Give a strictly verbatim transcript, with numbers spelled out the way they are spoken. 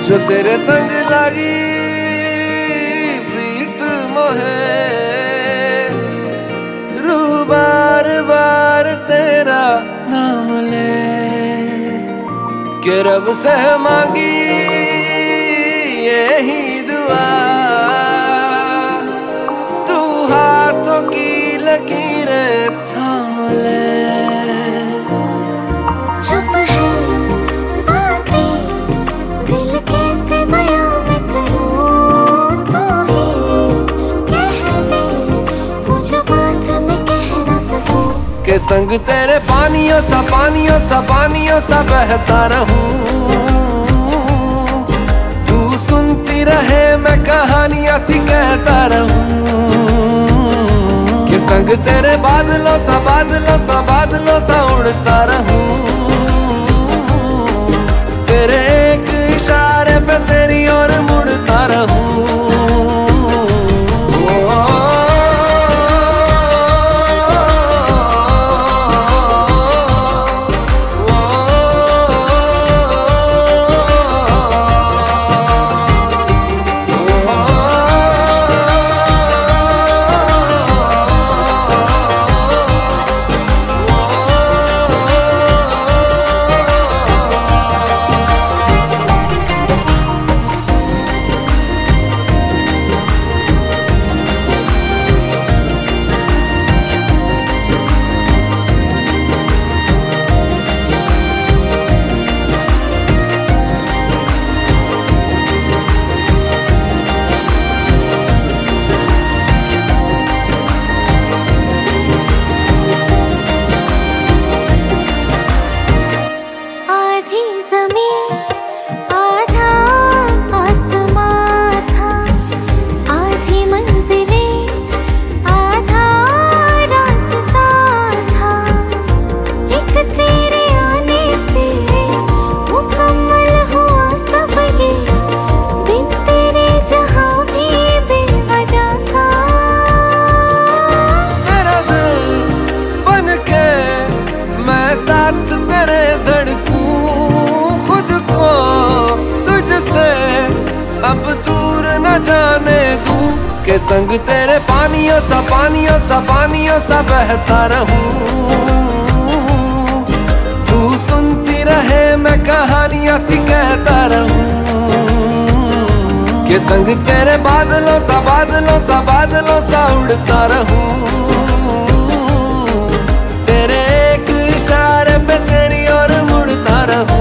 जो तेरे संग लगी प्रीत मोहे, रू बार बार तेरा नाम ले के रब से मांगी यही दुआ, तू हाथों की लकीरें थाम ले। चुप है बातें दिल कैसे बयां मैं करूं, तो ही कह दे वो जो बात मैं कह ना सकूं। के संग तेरे पानियों सा पानियों सा पानियों सा बहता रहूं, तू सुनती रहे मैं कहानियां सी कहता रहूं। के संग तेरे बादलों सा बादलों सा बादलों सा उड़ता रहूं, तेरे एक इशारे पे तेरी ओर मुड़ता रहूं। साथ तेरे धड़कूं खुद को तुझसे अब दूर न जाने दूं, के संग तेरे पानियों सा पानियों सा पानियों सा बहता रहूं, तू सुनती रहे मैं कहानियां सी कहता रहूं। के संग तेरे बादलों सा बादलों सा बादलों सा उड़ता रहूं, तेरे एक इशारे पे तेरी ओर मुड़ता रहूं।